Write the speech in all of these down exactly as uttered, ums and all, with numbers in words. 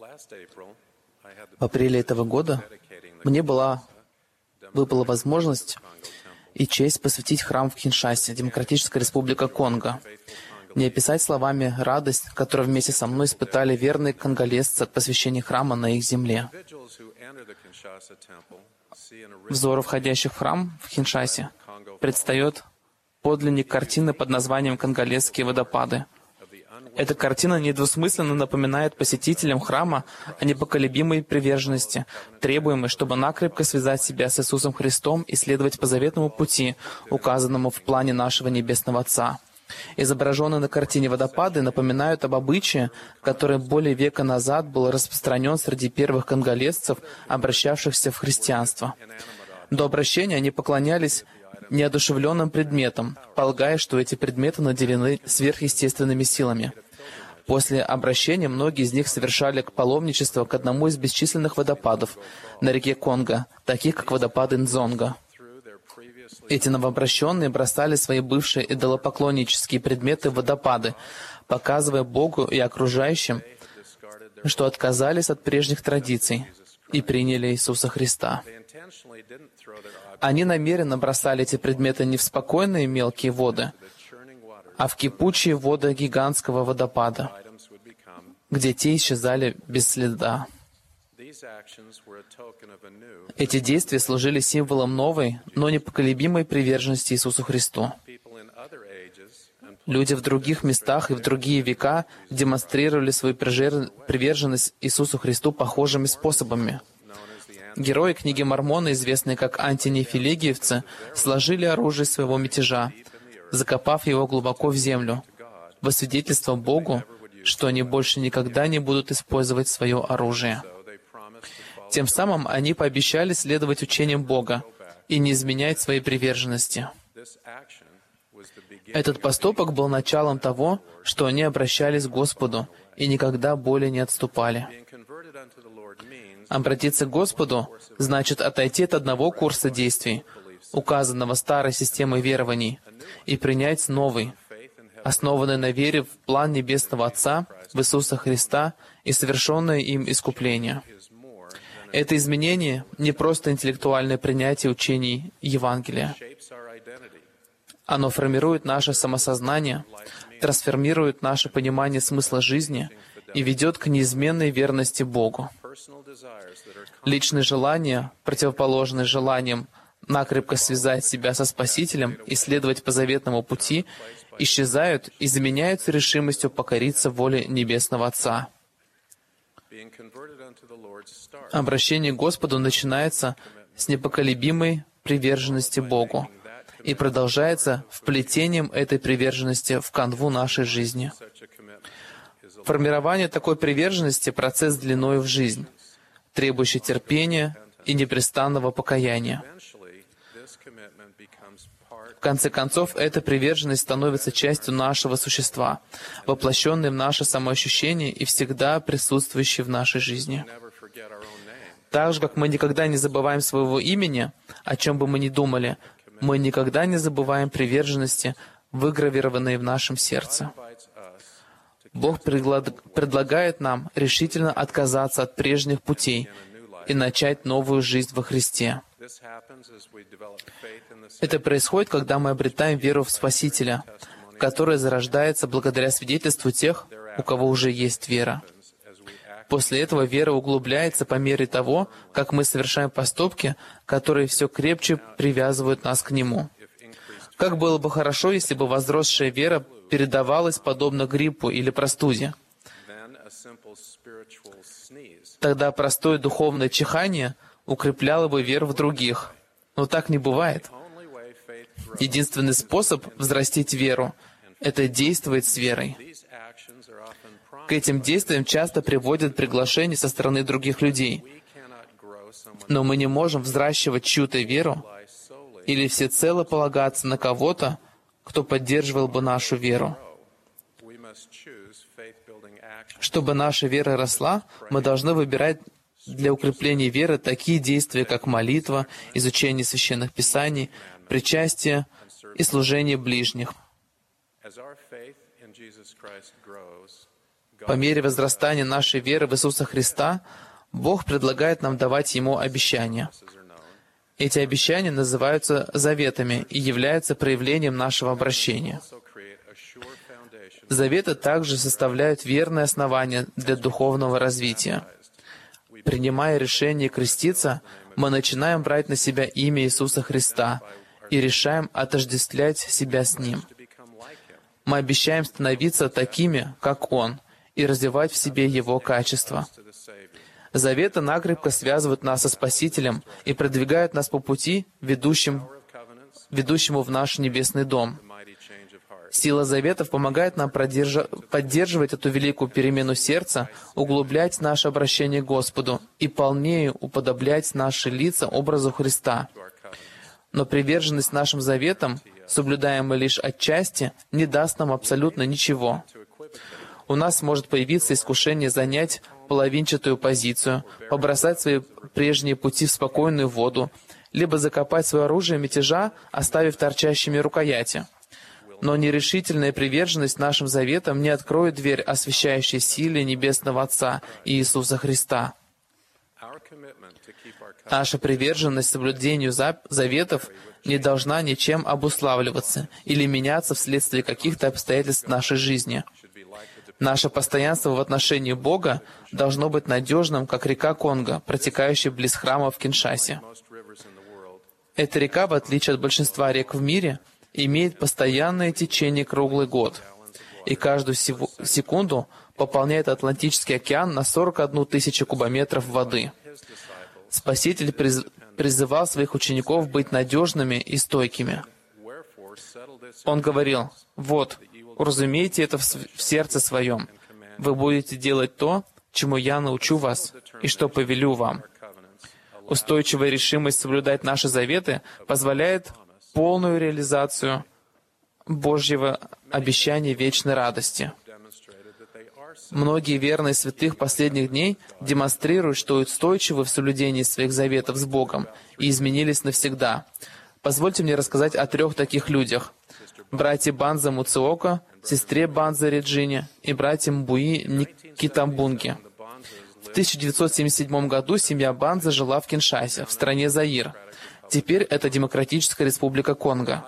В апреле этого года мне была, выпала возможность и честь посвятить храм в Киншасе, Демократическая Республика Конго. Не описать словами радость, которую вместе со мной испытали верные конголезцы от посвящения храма на их земле. Взору входящих в храм в Киншасе предстает подлинник картины под названием «Конголезские водопады». Эта картина недвусмысленно напоминает посетителям храма о непоколебимой приверженности, требуемой, чтобы накрепко связать себя с Иисусом Христом и следовать по заветному пути, указанному в плане нашего Небесного Отца. Изображенные на картине водопады напоминают об обычае, который более века назад был распространен среди первых конголезцев, обращавшихся в христианство. До обращения они поклонялись неодушевленным предметам, полагая, что эти предметы наделены сверхъестественными силами. После обращения многие из них совершали паломничество к одному из бесчисленных водопадов на реке Конго, таких как водопады Нзонго. Эти новообращенные бросали свои бывшие идолопоклоннические предметы в водопады, показывая Богу и окружающим, что отказались от прежних традиций и приняли Иисуса Христа. Они намеренно бросали эти предметы не в спокойные мелкие воды, а в кипучие воды гигантского водопада, где те исчезали без следа. Эти действия служили символом новой, но непоколебимой приверженности Иисусу Христу. Люди в других местах и в другие века демонстрировали свою приверженность Иисусу Христу похожими способами. Герои книги Мормона, известные как антинефилигиевцы, сложили оружие своего мятежа, закопав его глубоко в землю, во свидетельство Богу, что они больше никогда не будут использовать свое оружие. Тем самым они пообещали следовать учениям Бога и не изменять своей приверженности. Этот поступок был началом того, что они обращались к Господу и никогда более не отступали. Обратиться к Господу значит отойти от одного курса действий, указанного старой системой верований, и принять новый, основанный на вере в план Небесного Отца, в Иисуса Христа и совершенное им искупление. Это изменение — не просто интеллектуальное принятие учений Евангелия. Оно формирует наше самосознание, трансформирует наше понимание смысла жизни и ведет к неизменной верности Богу. Личные желания, противоположные желаниям накрепко связать себя со Спасителем и следовать по заветному пути, исчезают и заменяются решимостью покориться воле Небесного Отца. Обращение к Господу начинается с непоколебимой приверженности Богу и продолжается вплетением этой приверженности в канву нашей жизни. Формирование такой приверженности — процесс длиною в жизнь, требующий терпения и непрестанного покаяния. В конце концов, эта приверженность становится частью нашего существа, воплощенной в наше самоощущение и всегда присутствующей в нашей жизни. Так же, как мы никогда не забываем своего имени, о чем бы мы ни думали, мы никогда не забываем приверженности, выгравированной в нашем сердце. Бог предлагает нам решительно отказаться от прежних путей и начать новую жизнь во Христе. Это происходит, когда мы обретаем веру в Спасителя, которая зарождается благодаря свидетельству тех, у кого уже есть вера. После этого вера углубляется по мере того, как мы совершаем поступки, которые все крепче привязывают нас к Нему. Как было бы хорошо, если бы возросшая вера передавалась подобно гриппу или простуде. Тогда простое духовное чихание укрепляло бы веру в других. Но так не бывает. Единственный способ взрастить веру — это действовать с верой. К этим действиям часто приводят приглашения со стороны других людей. Но мы не можем взращивать чью-то веру или всецело полагаться на кого-то, кто поддерживал бы нашу веру. Чтобы наша вера росла, мы должны выбирать для укрепления веры такие действия, как молитва, изучение священных писаний, причастие и служение ближних. По мере возрастания нашей веры в Иисуса Христа, Бог предлагает нам давать Ему обещания. Эти обещания называются заветами и являются проявлением нашего обращения. Заветы также составляют верное основание для духовного развития. Принимая решение креститься, мы начинаем брать на себя имя Иисуса Христа и решаем отождествлять себя с Ним. Мы обещаем становиться такими, как Он, и развивать в себе Его качества. Заветы накрепко связывают нас со Спасителем и продвигают нас по пути, ведущим, ведущему в наш небесный дом. Сила заветов помогает нам продержа... поддерживать эту великую перемену сердца, углублять наше обращение к Господу и полнее уподоблять наши лица образу Христа. Но приверженность нашим заветам, соблюдаемая лишь отчасти, не даст нам абсолютно ничего. У нас может появиться искушение занять половинчатую позицию, побросать свои прежние пути в спокойную воду, либо закопать свое оружие мятежа, оставив торчащими рукояти. Но нерешительная приверженность нашим заветам не откроет дверь освящающей силе Небесного Отца и Иисуса Христа. Наша приверженность соблюдению заветов не должна ничем обуславливаться или меняться вследствие каких-то обстоятельств нашей жизни. Наше постоянство в отношении Бога должно быть надежным, как река Конго, протекающая близ храма в Киншасе. Эта река, в отличие от большинства рек в мире, имеет постоянное течение круглый год, и каждую секунду пополняет Атлантический океан на сорок одну тысячу кубометров воды. Спаситель приз... призывал своих учеников быть надежными и стойкими. Он говорил: «Вот, уразумейте это в сердце своем. Вы будете делать то, чему я научу вас, и что повелю вам». Устойчивая решимость соблюдать наши заветы позволяет полную реализацию Божьего обещания вечной радости. Многие верные святых последних дней демонстрируют, что устойчивы в соблюдении своих заветов с Богом и изменились навсегда. Позвольте мне рассказать о трех таких людях: братья Банза Муциока, сестре Банза Реджине и братьям Мбуи Никитамбунге. В тысяча девятьсот семьдесят седьмом году семья Банза жила в Киншасе, в стране Заир. Теперь это Демократическая Республика Конго.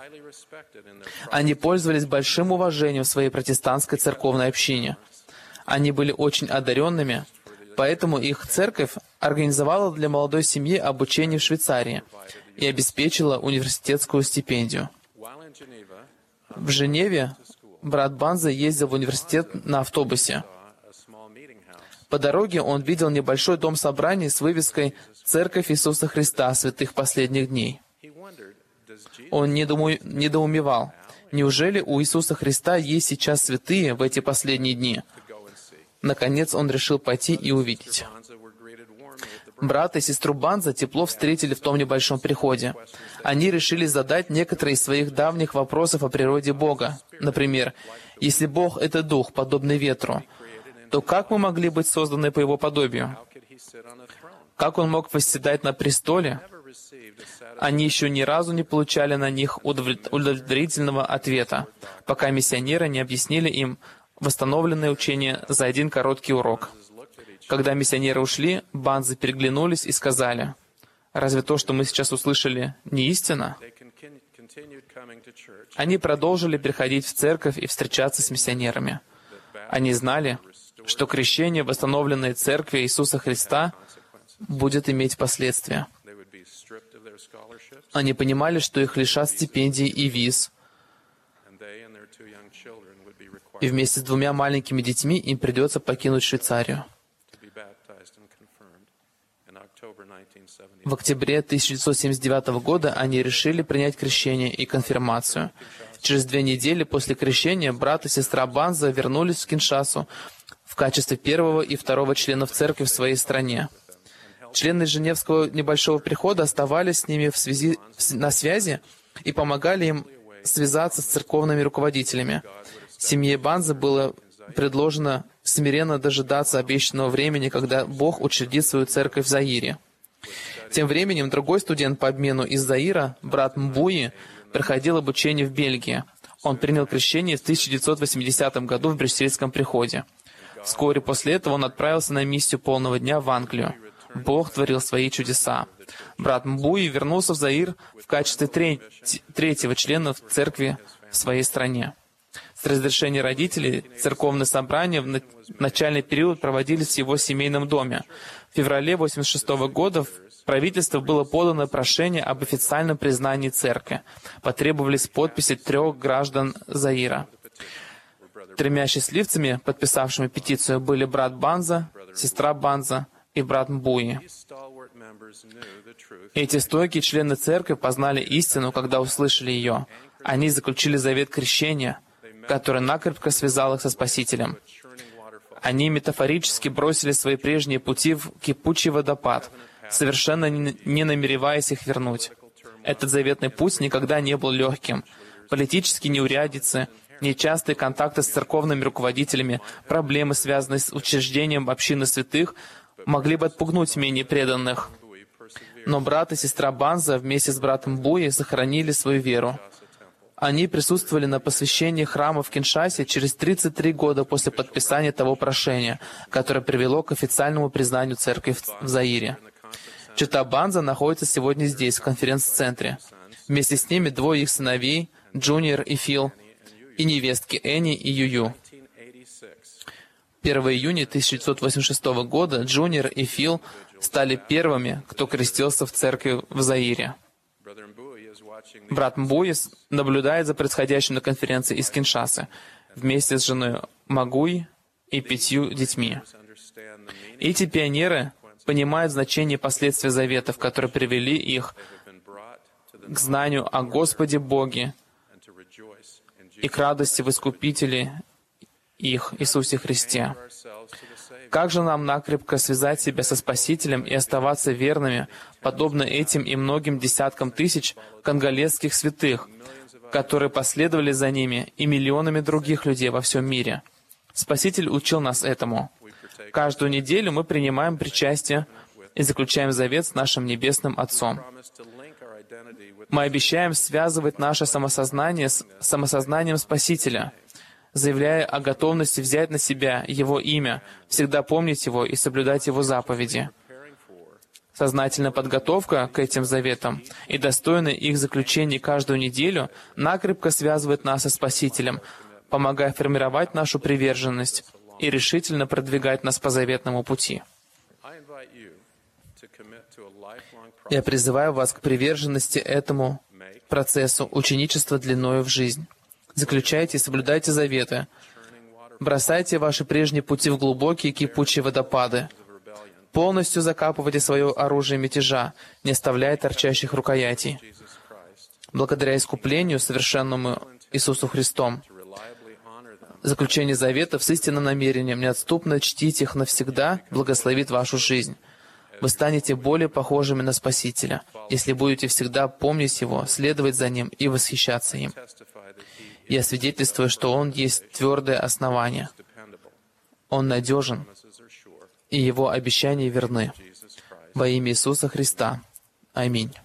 Они пользовались большим уважением в своей протестантской церковной общине. Они были очень одаренными, поэтому их церковь организовала для молодой семьи обучение в Швейцарии и обеспечила университетскую стипендию. В Женеве брат Банза ездил в университет на автобусе. По дороге он видел небольшой дом собраний с вывеской «Церковь Иисуса Христа святых последних дней». Он недоуму... недоумевал, неужели у Иисуса Христа есть сейчас святые в эти последние дни? Наконец он решил пойти и увидеть. Брата и сестру Банза тепло встретили в том небольшом приходе. Они решили задать некоторые из своих давних вопросов о природе Бога. Например, если Бог — это Дух, подобный ветру, то как мы могли быть созданы по Его подобию? Как Он мог восседать на престоле? Они еще ни разу не получали на них удовлетворительного ответа, пока миссионеры не объяснили им восстановленное учение за один короткий урок. Когда миссионеры ушли, Банзы переглянулись и сказали: «Разве то, что мы сейчас услышали, не истина?» Они продолжили приходить в церковь и встречаться с миссионерами. Они знали, что крещение восстановленной церкви Иисуса Христа будет иметь последствия. Они понимали, что их лишат стипендий и виз, и вместе с двумя маленькими детьми им придется покинуть Швейцарию. В октябре тысяча девятьсот семьдесят девятого года они решили принять крещение и конфирмацию. Через две недели после крещения брат и сестра Банза вернулись в Киншасу в качестве первого и второго членов церкви в своей стране. Члены Женевского небольшого прихода оставались с ними в связи, на связи и помогали им связаться с церковными руководителями. Семье Банза было предложено смиренно дожидаться обещанного времени, когда Бог учредит свою церковь в Заире. Тем временем другой студент по обмену из Заира, брат Мбуи, проходил обучение в Бельгии. Он принял крещение в тысяча девятьсот восьмидесятом году в Брюссельском приходе. Вскоре после этого он отправился на миссию полного дня в Англию. Бог творил свои чудеса. Брат Мбуи вернулся в Заир в качестве треть- третьего члена в церкви в своей стране. С разрешения родителей церковные собрания в на- начальный период проводились в его семейном доме. В феврале восемьдесят шестого года в правительство было подано прошение об официальном признании церкви. Потребовались подписи трех граждан Заира. Тремя счастливцами, подписавшими петицию, были брат Банза, сестра Банза и брат Мбуи. Эти стойкие члены церкви познали истину, когда услышали ее. Они заключили завет крещения, который накрепко связал их со Спасителем. Они метафорически бросили свои прежние пути в кипучий водопад, совершенно не намереваясь их вернуть. Этот заветный путь никогда не был легким. Политические неурядицы, нечастые контакты с церковными руководителями, проблемы, связанные с учреждением общины святых, могли бы отпугнуть менее преданных. Но брат и сестра Банза вместе с братом Буи сохранили свою веру. Они присутствовали на посвящении храма в Киншасе через тридцать три года после подписания того прошения, которое привело к официальному признанию церкви в в Заире. Чета Банза находится сегодня здесь, в конференц-центре. Вместе с ними двое их сыновей, Джуниор и Фил, и невестки Энни и Юю. первого июня тысяча девятьсот восемьдесят шестого года Джуниор и Фил стали первыми, кто крестился в церкви в Заире. Брат Мбуис наблюдает за происходящим на конференции из Киншасы вместе с женой Магуй и пятью детьми. Эти пионеры понимают значение последствий заветов, которые привели их к знанию о Господе Боге и к радости в Искупителе их, Иисусе Христе. Как же нам накрепко связать себя со Спасителем и оставаться верными, подобно этим и многим десяткам тысяч конголезских святых, которые последовали за ними, и миллионами других людей во всем мире? Спаситель учил нас этому. Каждую неделю мы принимаем причастие и заключаем завет с нашим Небесным Отцом. Мы обещаем связывать наше самосознание с самосознанием Спасителя, заявляя о готовности взять на себя Его имя, всегда помнить Его и соблюдать Его заповеди. Сознательная подготовка к этим заветам и достойное их заключение каждую неделю накрепко связывает нас со Спасителем, помогая формировать нашу приверженность и решительно продвигать нас по заветному пути. Я призываю вас к приверженности этому процессу ученичества длиною в жизнь. Заключайте и соблюдайте заветы. Бросайте ваши прежние пути в глубокие кипучие водопады. Полностью закапывайте свое оружие мятежа, не оставляя торчащих рукоятей. Благодаря искуплению, совершенному Иисусу Христом, заключение заветов с истинным намерением неотступно чтить их навсегда благословит вашу жизнь. Вы станете более похожими на Спасителя, если будете всегда помнить Его, следовать за Ним и восхищаться им. Я свидетельствую, что Он есть твердое основание. Он надежен, и Его обещания верны. Во имя Иисуса Христа. Аминь.